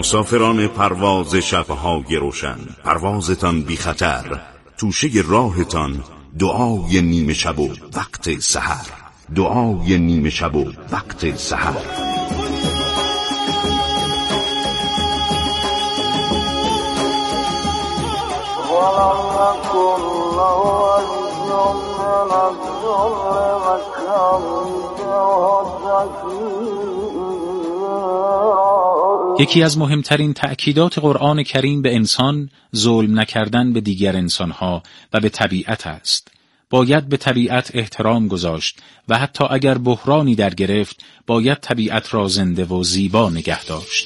مسافران پرواز شبهای روشن، پروازتان بی خطر، توشه راهتان دعای نیمه شب و وقت سحر، دعای نیمه شب و وقت سحر. یکی از مهمترین تأکیدات قرآن کریم به انسان ظلم نکردن به دیگر انسانها و به طبیعت است. باید به طبیعت احترام گذاشت و حتی اگر بحرانی در گرفت باید طبیعت را زنده و زیبا نگه داشت.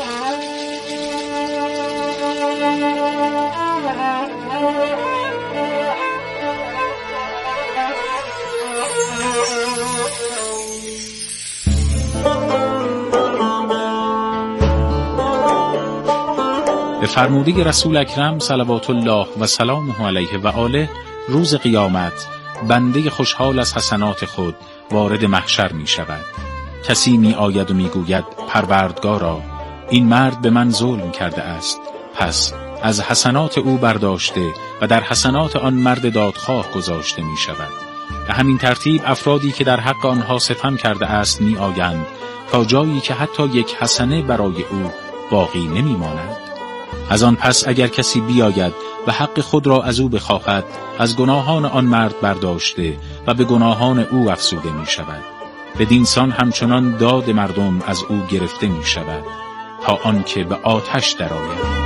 به فرموده رسول اکرم صلوات الله و سلامه علیه و آله، روز قیامت بنده خوشحال از حسنات خود وارد محشر می شود. کسی می آید و می گوید پروردگارا، این مرد به من ظلم کرده است، پس از حسنات او برداشته و در حسنات آن مرد دادخواه گذاشته می شود. به همین ترتیب افرادی که در حق آنها ستم کرده است می آیند تا جایی که حتی یک حسنه برای او باقی نمی ماند. از آن پس اگر کسی بیاید و حق خود را از او بخواهد، از گناهان آن مرد برداشته و به گناهان او افزوده می شود. بدینسان همچنان داد مردم از او گرفته می شود تا آنکه به آتش درآید.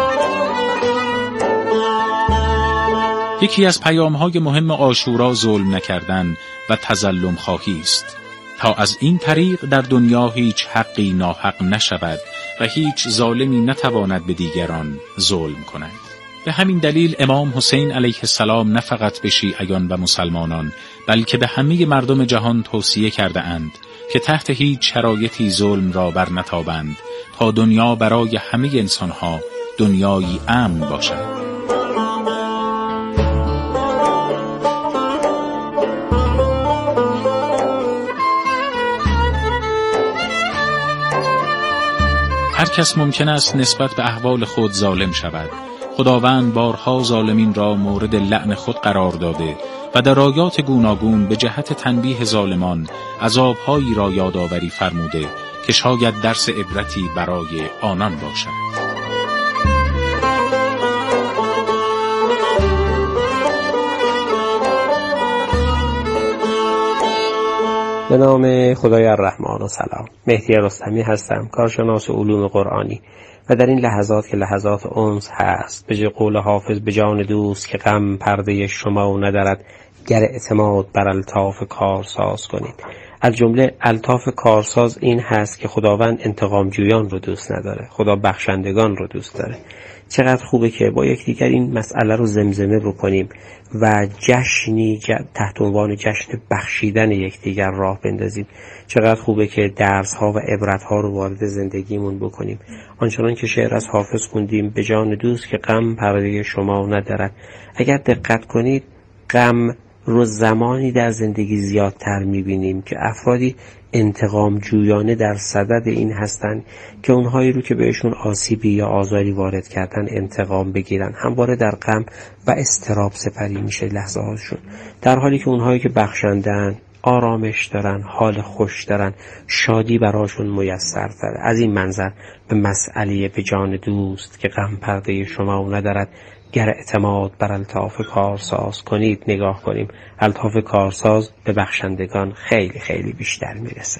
یکی از پیام‌های مهم عاشورا ظلم نکردن و تظلم خواهی است، تا از این طریق در دنیا هیچ حقی ناحق نشود و هیچ ظالمی نتواند به دیگران ظلم کند. به همین دلیل امام حسین علیه السلام نه فقط به شیعیان و مسلمانان بلکه به همه مردم جهان توصیه کرده اند که تحت هیچ شرایطی ظلم را بر نتابند تا دنیا برای همه انسانها دنیایی امن باشد. هر کس ممکن است نسبت به احوال خود ظالم شود. خداوند بارها ظالمین را مورد لعن خود قرار داده و در آیات گوناگون به جهت تنبیه ظالمان عذابهایی را یادآوری فرموده که شاید درس عبرتی برای آنان باشد. به نام خدای الرحمن و سلام. مهدی رستمی هستم، کارشناس علوم قرآنی، و در این لحظات که لحظات انس هست، به قول حافظ به جان دوست که غم پرده شما ندارد، گر اعتماد بر الطاف کارساز کنید. از جمله الطاف کارساز این هست که خداوند انتقام جویان رو دوست نداره، خدا بخشندگان رو دوست داره. چقدر خوبه که با یکدیگر این مسئله رو زمزمه بکنیم و جشنی تحت عنوان جشن بخشیدن یکدیگر راه بندازیم. چقدر خوبه که درس‌ها و عبرت‌ها رو وارد زندگیمون بکنیم. آنچنان که شعر از حافظ خوندیم، به جان دوست که غم پرده شما ندارد. اگر دقت کنید غم رو زمانی در زندگی زیادتر می‌بینیم که افرادی انتقام جویانه در صدد این هستند که اونهایی رو که بهشون آسیبی یا آزاری وارد کردن انتقام بگیرن. همواره در غم و اضطراب سپری میشه لحظه هاشون، در حالی که اونهایی که بخشندن، آرامش دارن، حال خوش دارن، شادی براشون میسر تره. از این منظر به مسئله به جان دوست که غم پرده شما ندارد، گر اعتماد بر الطاف کارساز کنید نگاه کنیم. الطاف کارساز به بخشندگان خیلی خیلی بیشتر میرسه.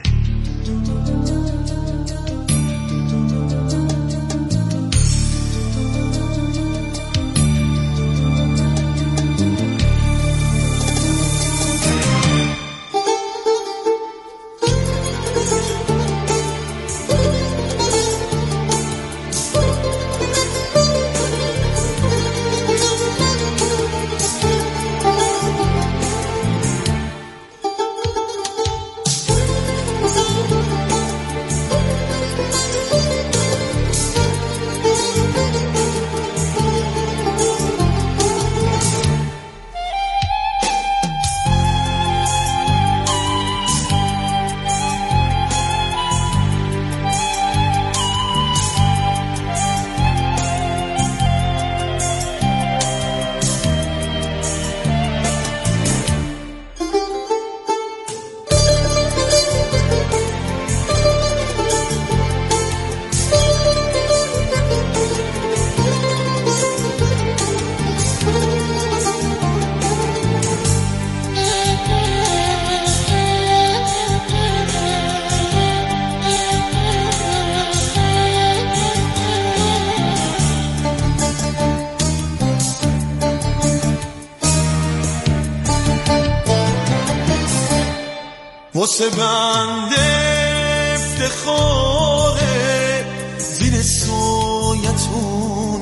واسه بنده افتخاره زیر سایتون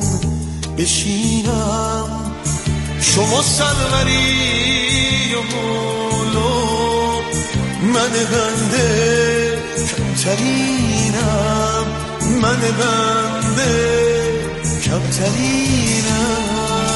بشینم. شما سروری و مولا، من بنده کمترینم، من بنده کمترینم.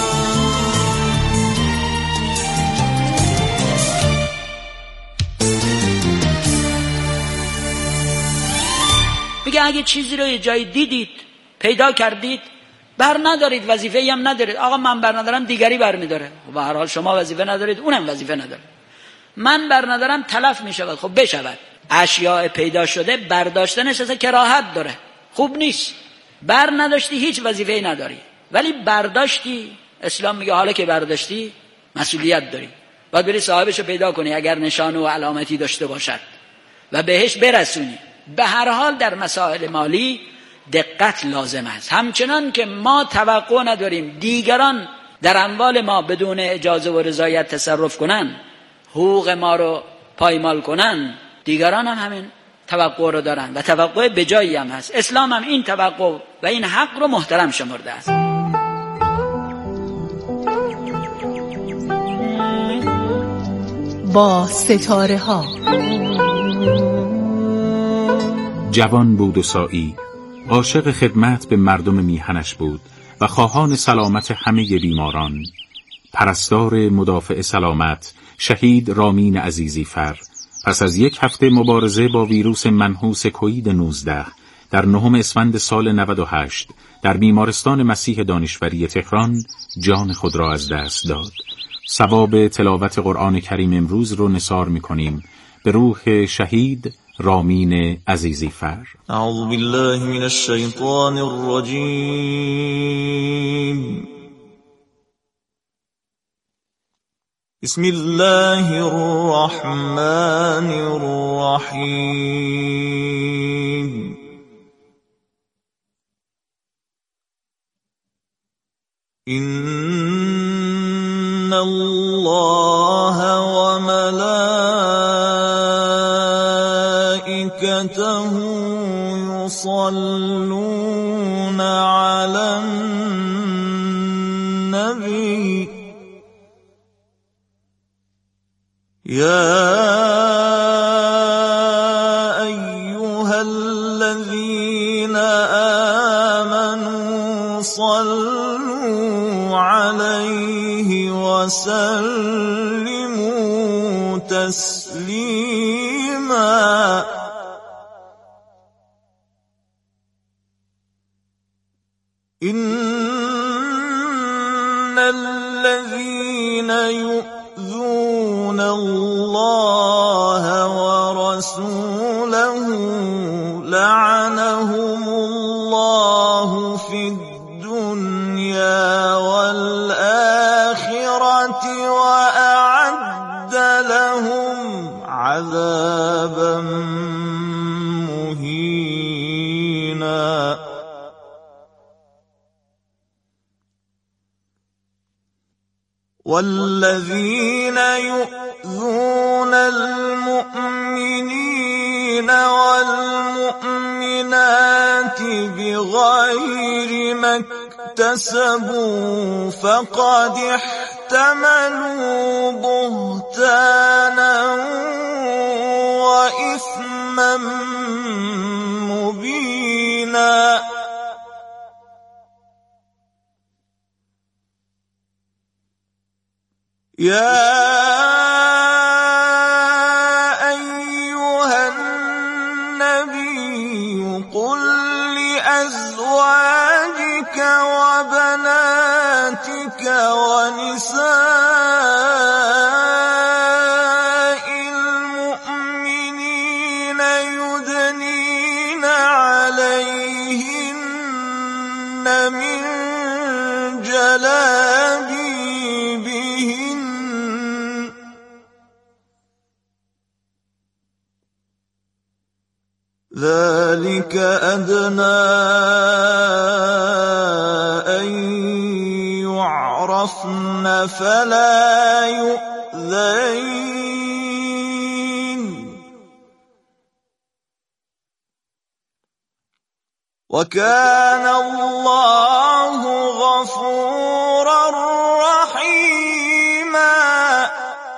میگه اگه چیزی رو یه جایی دیدید پیدا کردید بر ندارید، وظیفه‌ای هم ندارید. آقا من بر ندارم دیگری بر میداره، به هر حال شما وظیفه ندارید اونم وظیفه نداره. من بر ندارم تلف میشود، خب بشود. اشیاء پیدا شده برداشتنش اصلا کراهت داره، خوب نیست. بر نداشتی هیچ وظیفه‌ای نداری، ولی برداشتی، اسلام میگه حالا که برداشتی مسئولیت داری، باید بری صاحبشو پیدا کنی اگر نشانه و علامتی داشته باشد و بهش برسونی. به هر حال در مسائل مالی دقت لازم است. همچنان که ما توقع نداریم دیگران در اموال ما بدون اجازه و رضایت تصرف کنن، حقوق ما رو پایمال کنن، دیگران هم همین توقع رو دارن و توقع بجایی هم هست. اسلام هم این توقع و این حق رو محترم شمرده است. با ستاره ها. جوان بود و سائی، عاشق خدمت به مردم میهنش بود و خواهان سلامت همه بیماران. پرستار مدافع سلامت، شهید رامین عزیزی فر، پس از 1 هفته مبارزه با ویروس منحوس کوید 19 در 9 اسفند سال 98 در بیمارستان مسیح دانشوری تهران جان خود را از دست داد. ثواب تلاوت قرآن کریم امروز رو نثار می‌کنیم به روح شهید رامین عزیزی فر. اعوذ بالله من الشیطان الرجیم. بسم الله الرحمن الرحیم. ان الله و ملائکته یصلون علی النبی یا ایها الذین آمنوا صلوا علیه وسلموا تسلیما. ان الذين يؤذون الله ورسوله لعنهم الله في الدنيا والآخرة وأعد لهم عذابا مهينا. والذين يؤذون المؤمنين والمؤمنات بغير ما اكتسبوا فقد احتملوا بهتانا وإثما مبينا. يا أيها النبي قل لأزواجك وبناتك ونساء المؤمنين يدنين عليهن من جلابيبهن ذلك أدنى أن يعرفن فلا يؤذين. وكان الله غفورا رحيما.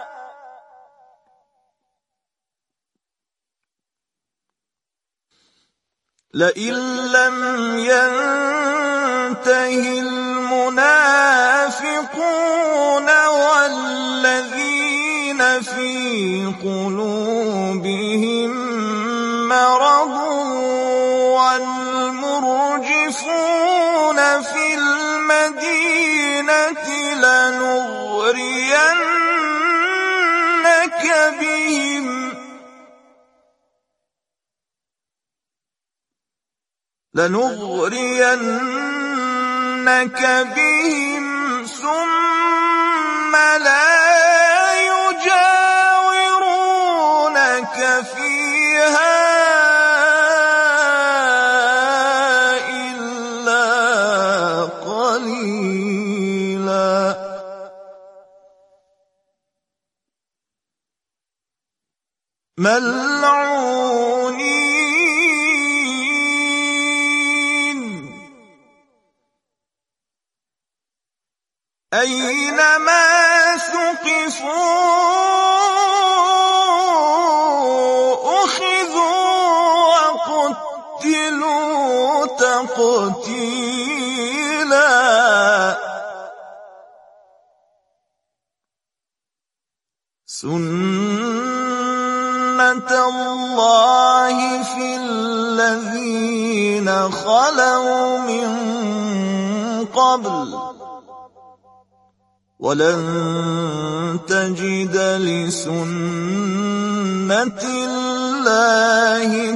لئن لم ينته المنافقون والذين في قلوبهم مرض والمرجفون في المدينة لنغرينك بهم ثم لا يجاورونك فيها إلا قليلا. ملعونين أينما ثقفوا أخذوا وقتلوا تقتيلا. سنة الله في الذين خلوا من قبل ولن تجد لسنة الله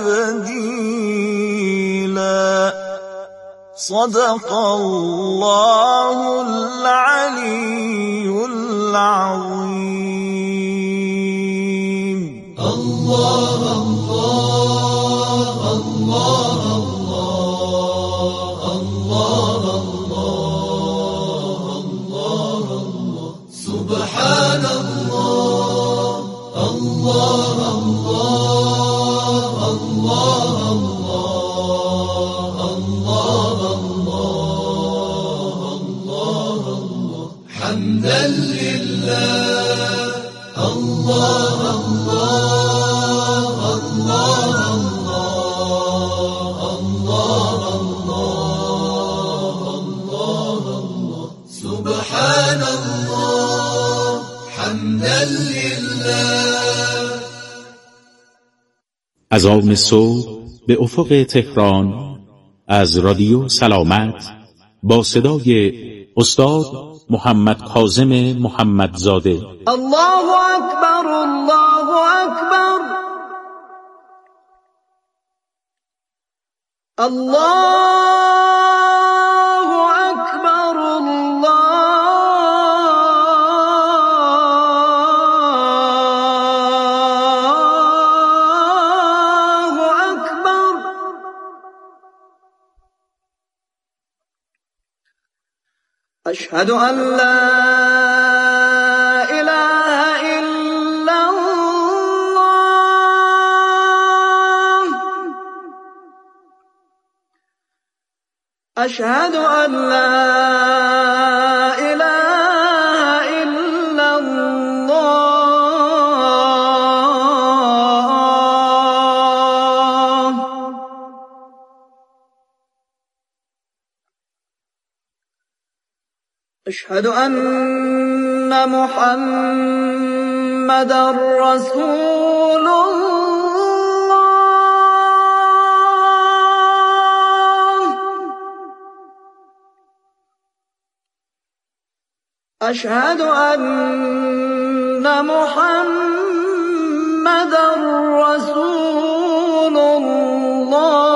تبديلا. صدق الله العلي العظيم. الله الله الله الله الله الله الله سبحان الله الله الله الله الله الله الله حمدا لله. الله الله الله الله الله الله سبحان الله حمدا لله. از آن صبح به افق تهران از رادیو سلامت با صدای استاد محمد کاظم محمدزاده. الله اکبر الله اکبر الله اکبر الله اکبر. اشهد ان لا اله الا الله. اشهد ان لا اله الا الله. اشهد ان محمدا رسول الله. اشهد ان محمدا رسول الله.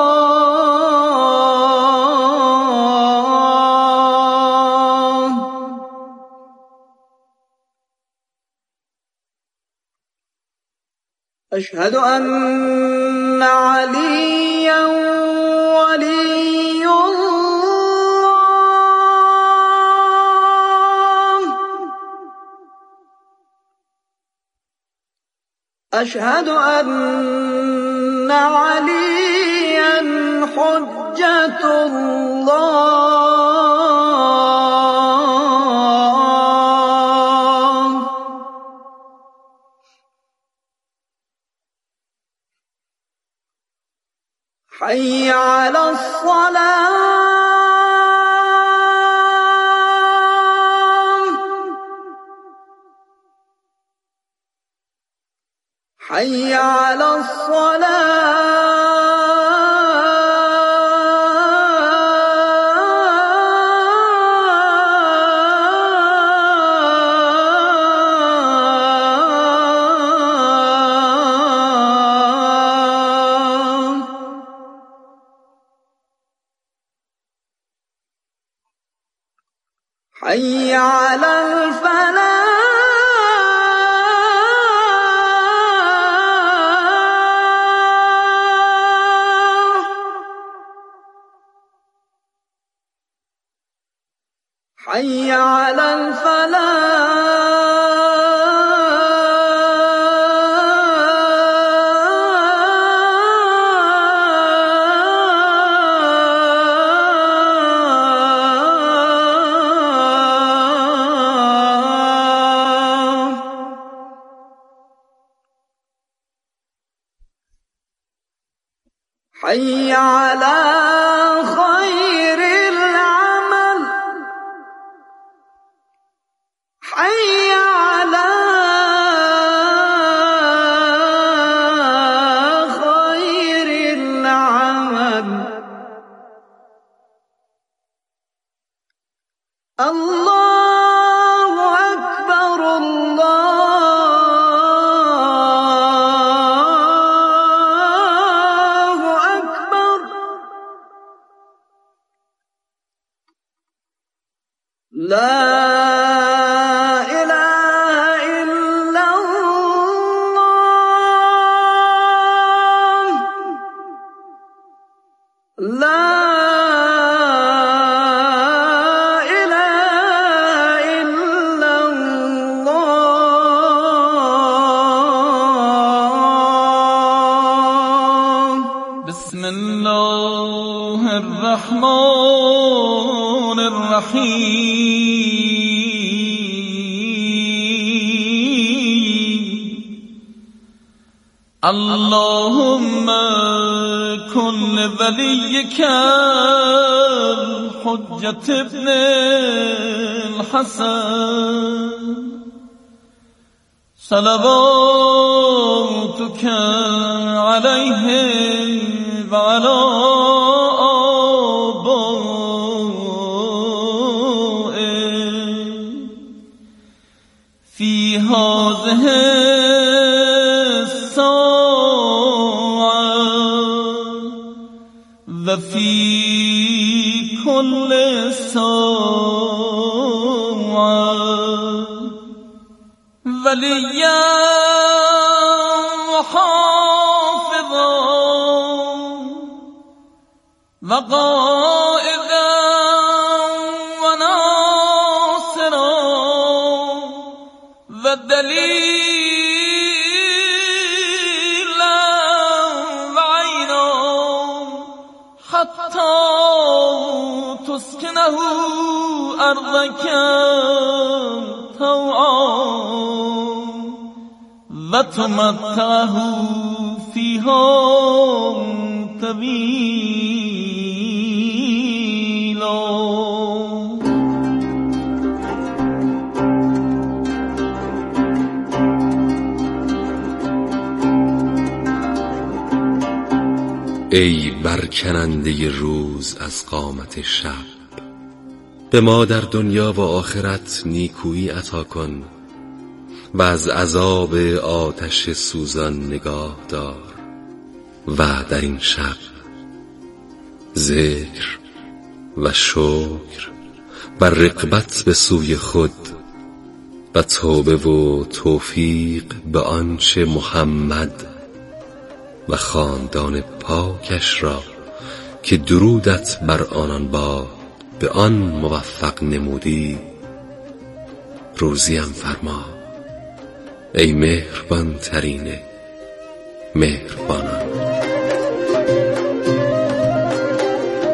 أشهد أن عليا ولي الله. أشهد أن عليا حجة حجة الله حي على الصلاة حي على حي على الفلاح حي على الفلاح حي على خير العمل حي على خير العمل الله أكبر الله أكبر لا إله إلا الله لا إله إلا الله بسم الله الرحمن الرحيم اللهم كن لوليك الحجة ابن الحسن صلواتك عليه وعلى آبائه في هذه الساعة وفي كل ساعة وليا وحافظا وقائدا وناصرا ودليلا وعينا حتى تسكنه أرضك طوعا وتمتعه فيها طويلا ای برکننده روز از قامت شب، به ما در دنیا و آخرت نیکویی عطا کن و از عذاب آتش سوزان نگاه دار و در این شب ذکر و شکر و رغبت به سوی خود و توبه و توفیق به آنچه محمد و خاندان پاکش را که درودت بر آنان باد به آن موفق نمودی روزیم فرما. ای مهربان ترین مهربانان.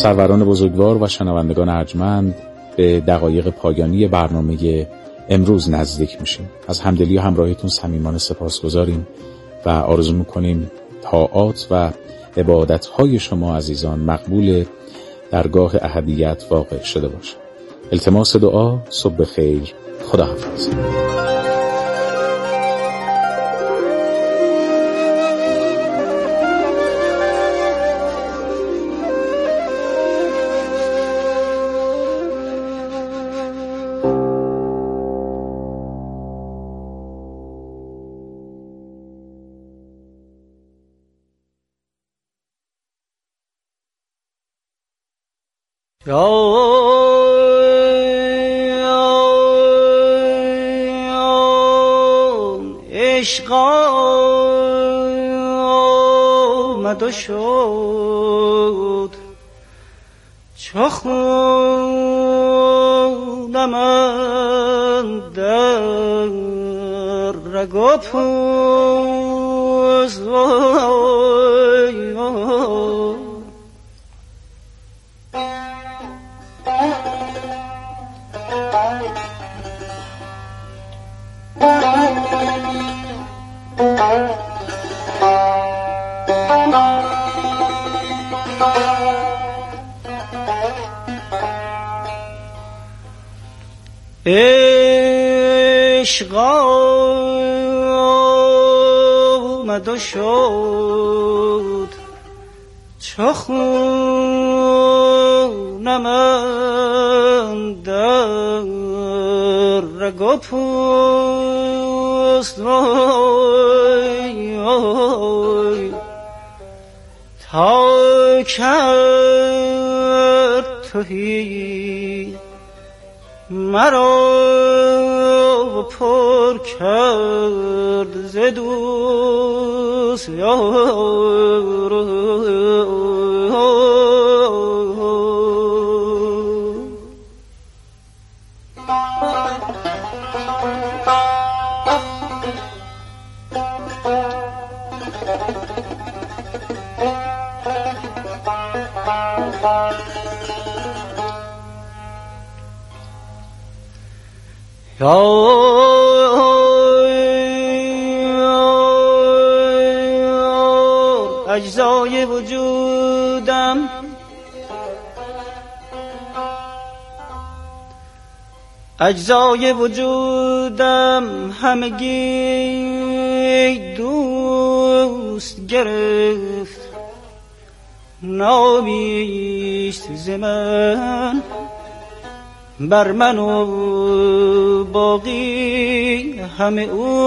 سروران بزرگوار و شنوندگان ارجمند، به دقایق پایانی برنامه امروز نزدیک میشیم. از همدلی و همراهیتون صمیمانه سپاسگزاریم و آرزو میکنیم طاعات و عبادت‌های شما عزیزان مقبول درگاه احدیت واقع شده باشه. التماس دعا. صبح خیر. خداحافظ. عشق آمد و شد چو خونم اندر رگ و پوست عشق آمد و شد چو خونم اندر رگ و پوست تا کرد تهی مرا پر کرد ز دوست اجزای وجودم همگی دوست گرفت نامیست ز من بر من و باقی همه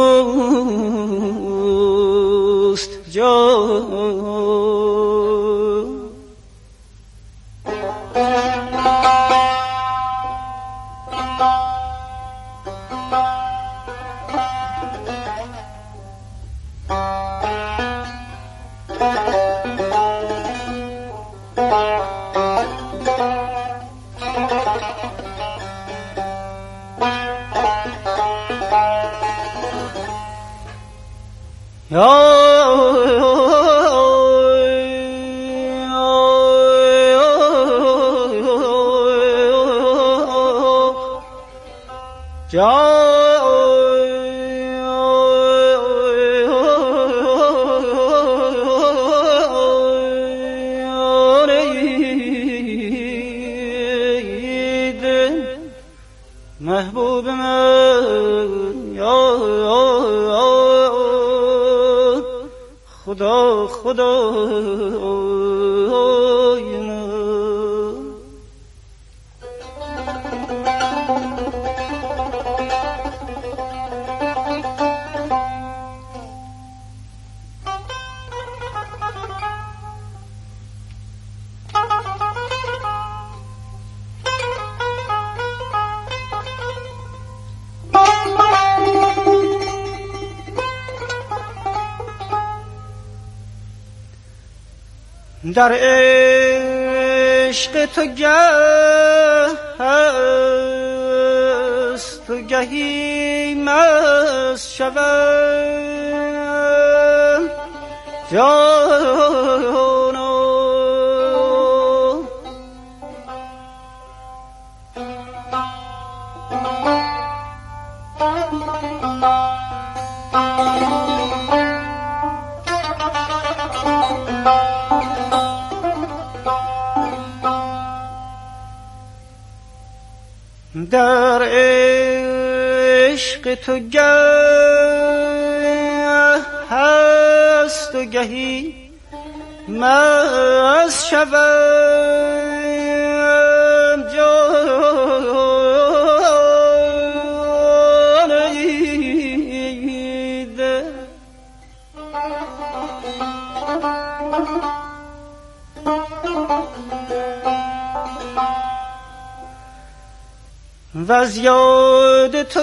اوست جان. محبوب من یا خدا خدای من. در عشق تو گه هست و گهی مست شوم جانا در عشق تو گه هست و گهی مست شوم جان ایده و از یاد تو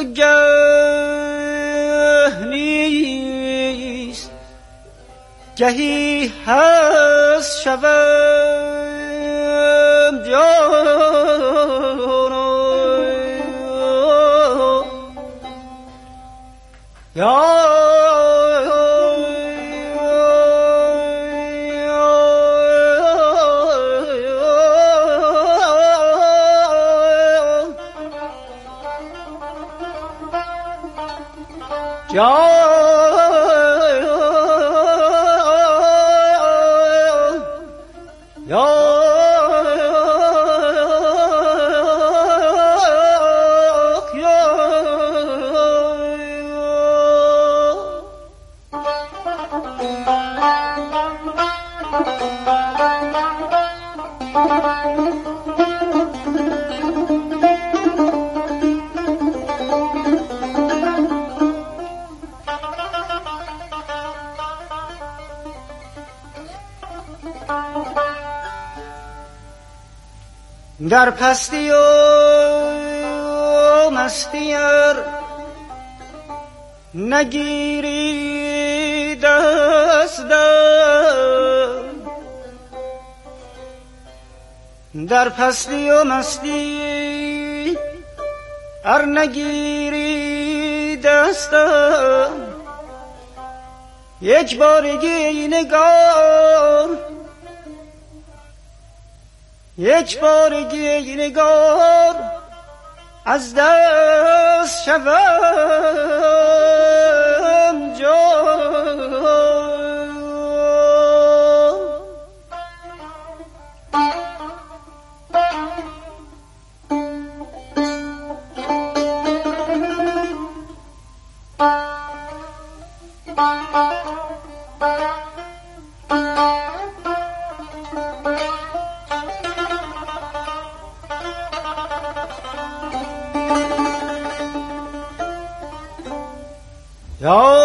گه نیست گهی هست شوم جان یا در پستی و مستی نگیری دستم در پستی و مستی نگیری دستم یک بارگی نگار یک بارگی نگار از دست شوم جان یا